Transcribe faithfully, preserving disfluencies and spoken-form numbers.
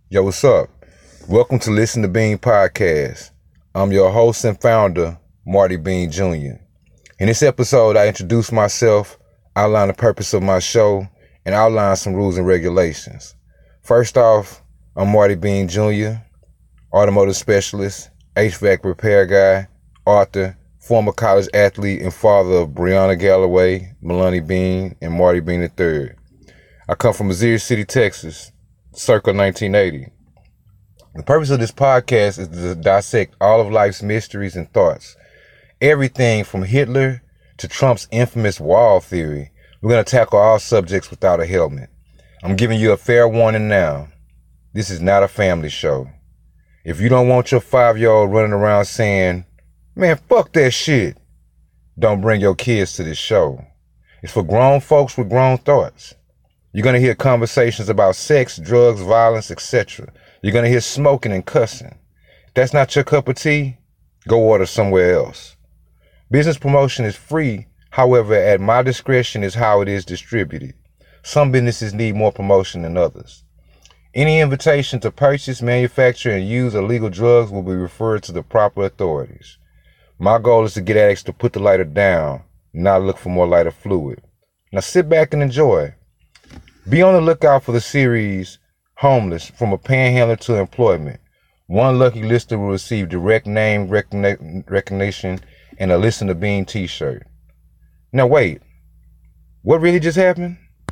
Yo, what's up? Welcome to Listen to Bean Podcast. I'm your host and founder, Marty Bean Junior In this episode, I introduce myself, outline the purpose of my show, and outline some rules and regulations. First off, I'm Marty Bean Junior, automotive specialist, H V A C repair guy, author, former college athlete, and father of Breonna Galloway, Melanie Bean, and Marty Bean the third. I come from Missouri City, Texas, circa nineteen eighty. The purpose of this podcast is to dissect all of life's mysteries and thoughts. Everything from Hitler to Trump's infamous wall theory. We're going to tackle all subjects without a helmet. I'm giving you a fair warning now. This is not a family show. If you don't want your five-year-old running around saying, man, fuck that shit, don't bring your kids to this show. It's for grown folks with grown thoughts. You're going to hear conversations about sex, drugs, violence, et cetera. You're going to hear smoking and cussing. If that's not your cup of tea, go order somewhere else. Business promotion is free. However, at my discretion is how it is distributed. Some businesses need more promotion than others. Any invitation to purchase, manufacture, and use illegal drugs will be referred to the proper authorities. My goal is to get addicts to put the lighter down, not look for more lighter fluid. Now sit back and enjoy. Be on the lookout for the series Homeless, From a Panhandler to Employment. One lucky listener will receive direct name recogni- recognition and a Listen to Bean t-shirt. Now wait, what really just happened?